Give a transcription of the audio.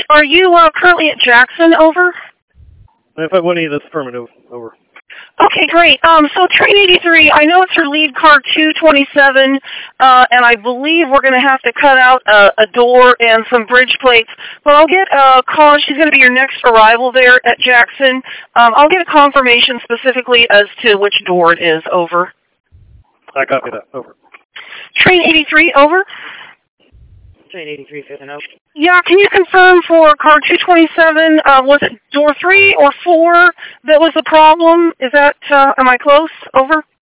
Are you currently at Jackson? Over. If I want any of this affirmative, over. Okay, great. So train 83, I know it's her lead car 227, and I believe we're going to have to cut out a door and some bridge plates. But I'll get a call. She's going to be your next arrival there at Jackson. I'll get a confirmation specifically as to which door it is. Over. I copy that. Over. Train 83, over. Train 83, 50 and over. Yeah, can you confirm for car 227, was it door 3 or 4 that was the problem? Is that, am I close? Over?